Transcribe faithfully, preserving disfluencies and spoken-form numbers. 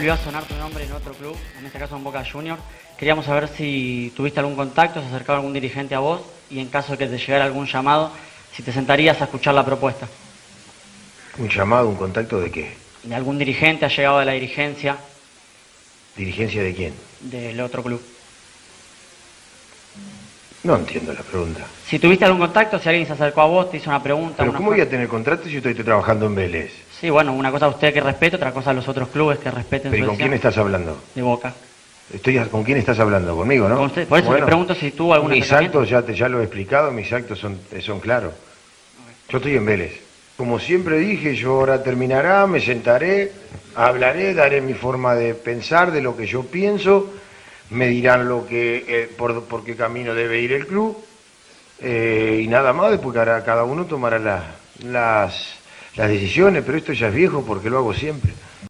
Iba a sonar tu nombre en otro club, en este caso en Boca Juniors. Queríamos saber si tuviste algún contacto, se acercaba algún dirigente a vos y en caso de que te llegara algún llamado, si te sentarías a escuchar la propuesta. ¿Un llamado, un contacto de qué? ¿De algún dirigente ha llegado de la dirigencia ¿Dirigencia de quién? del otro club? No entiendo la pregunta. Si tuviste algún contacto, si alguien se acercó a vos, te hizo una pregunta... ¿Pero una cómo voy a tener contrato si yo estoy trabajando en Vélez? Sí, bueno, una cosa a usted que respete, otra cosa a los otros clubes que respeten ¿Pero su y con decisión. quién estás hablando? De Boca. Estoy, ¿Con quién estás hablando? ¿Conmigo, no? Con usted. Por eso Bueno, le pregunto si tuvo algún mis acercamiento. actos, ya, te, ya lo he explicado, mis actos son, son claros. Yo estoy en Vélez. Como siempre dije, yo ahora terminará, me sentaré, hablaré, daré mi forma de pensar, de lo que yo pienso, me dirán lo que, eh, por, por qué camino debe ir el club, eh, y nada más, después cada, cada uno tomará la, las, las decisiones, pero esto ya es viejo porque lo hago siempre.